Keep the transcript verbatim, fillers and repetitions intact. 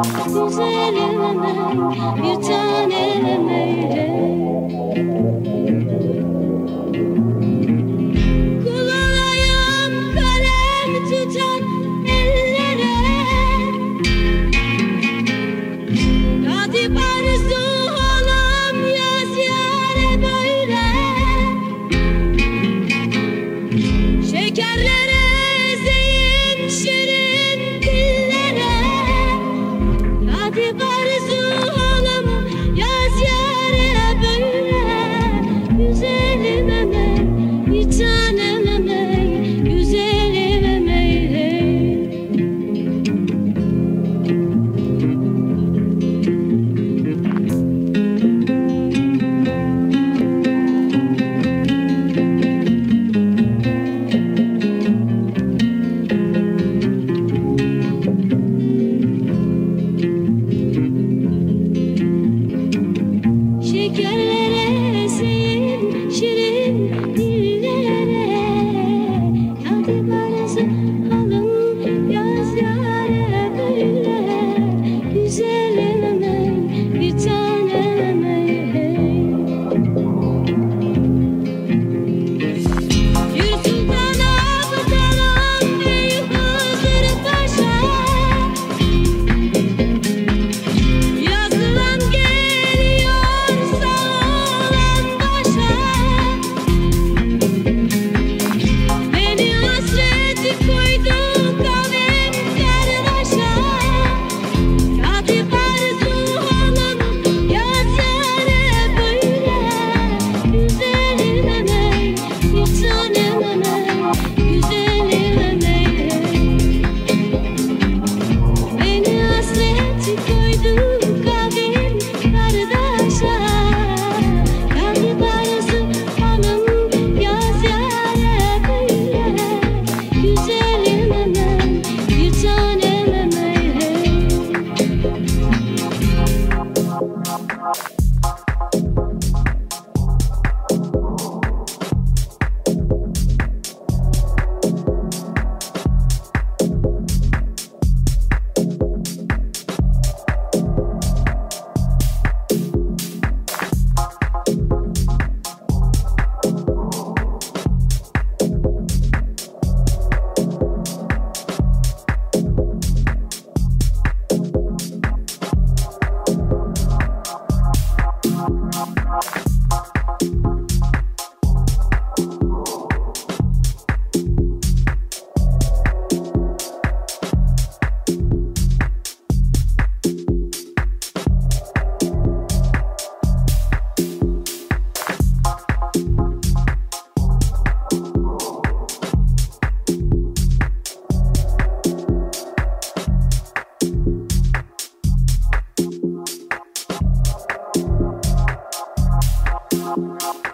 Güzelim hemen bir tanem eyle. Kul olayım kalem tutan ellere. Katip arzu olam yaz yâre böyle. Şekerlere ezeyim şirin dillere. Katip arzu olam yaz yâre böyle. Güzelim emeğ bir tanem emeğ. Güzelim emeğle. Şekerlere ezeyim şirin dillere. Katip arzu alım yaz yâre böyle. Güzelim emeğ bir tanem emeğ. Bir sultana bakalım bir Hızır Paşa. Yazılan geliyor sağlan başa. Beni hasreti koydu kavim kardeşa. Katip arzu olam yaz yâre böyle. Güzelim emeğ bir tanem emeğ. Güzelim emeğle. Beni hasreti koydu kavim kardeşa. Katip arzu olam yaz yâre böyle. Güzelim emeğ bir tanem emeğle. We'll be right back.